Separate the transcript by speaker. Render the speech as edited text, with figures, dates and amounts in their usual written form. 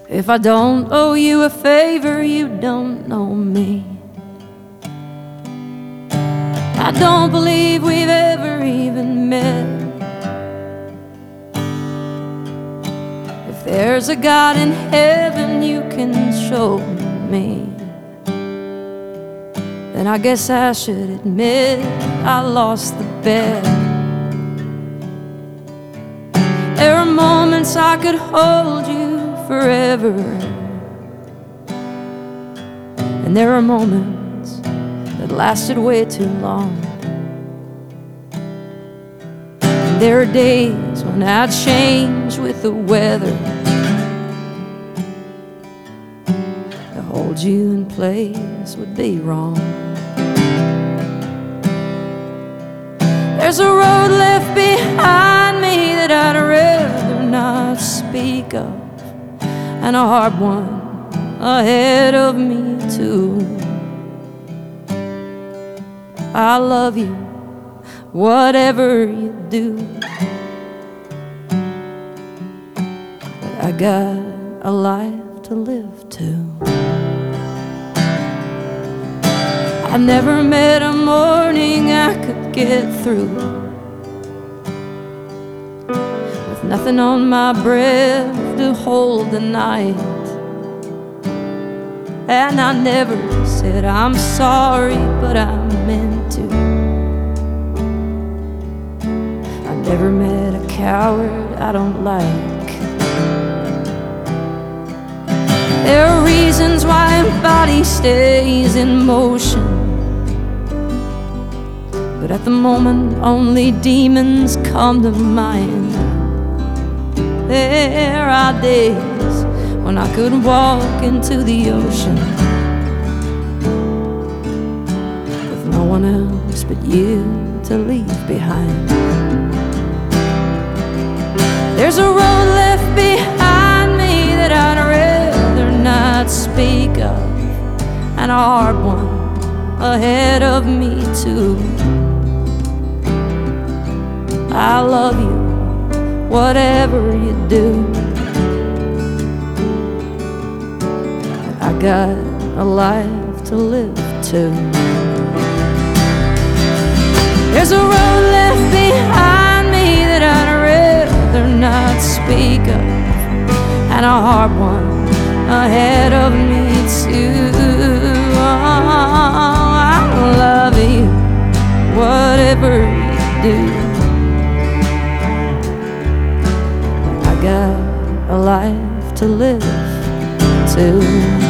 Speaker 1: If I don't owe you a favor, you don't know me. I don't believe we've ever even met. If there's a God in heaven you can show me, then I guess I should admit I lost the bet. There are moments I could hold you forever, and there are moments that lasted way too long. And there are days when I'd change with the weather to hold you in place would be wrong. There's a road left behind me that I'd rather not speak of, and a hard one ahead of me too. I love you, whatever you do, but I got a life to live too. I never met a morning I could get through with nothing on my breath to hold the night. And I never said I'm sorry, but I meant to. I never met a coward I don't like. There are reasons why a body stays in motion, but at the moment only demons come to mind. There are days when I could walk into the ocean with no one else but you to leave behind. There's a road left behind me that I'd rather not speak of, and a hard one ahead of me too. I love you, whatever you do, I got a life to live too. There's a road left behind me that I'd rather not speak of, and a hard one ahead of me too. I love you, whatever you do, I got a life to live too.